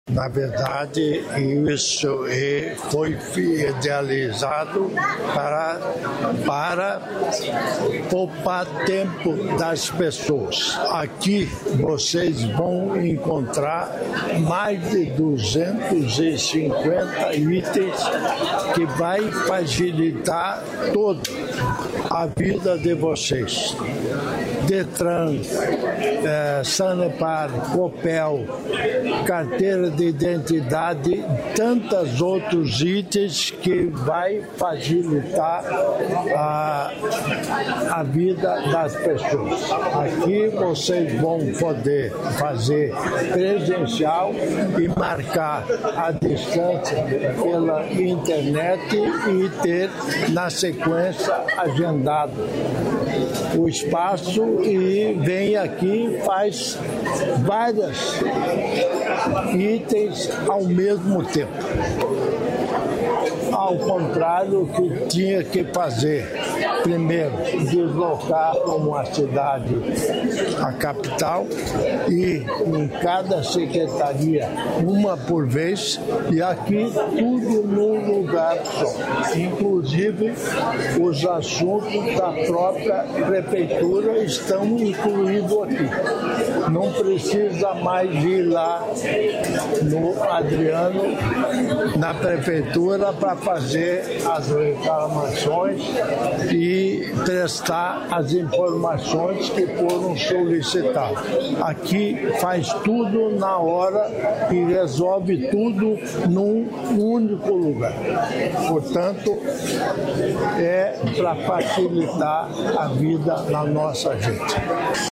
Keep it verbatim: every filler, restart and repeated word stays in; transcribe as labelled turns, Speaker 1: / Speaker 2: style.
Speaker 1: Na verdade, isso foi idealizado para, para poupar tempo das pessoas. Aqui vocês vão encontrar mais de duzentos e cinquenta itens que vai facilitar toda a vida de vocês. Detran, eh, Sanepar, Copel, carteira de identidade, tantos outros itens que vai facilitar a, a vida das pessoas. Aqui vocês vão poder fazer presencial e marcar a distância pela internet e ter na sequência agendado o espaço e vem aqui e faz vários itens ao mesmo tempo. Ao contrário que tinha que fazer, primeiro, deslocar para uma cidade, a capital, e em cada secretaria, uma por vez, e aqui tudo num lugar só. Inclusive, os assuntos da própria prefeitura estão incluídos aqui. Não precisa mais ir lá no Adriano, na prefeitura, para fazer as reclamações e prestar as informações que foram solicitadas. Aqui faz tudo na hora e resolve tudo num único lugar. Portanto, é para facilitar a vida da nossa gente.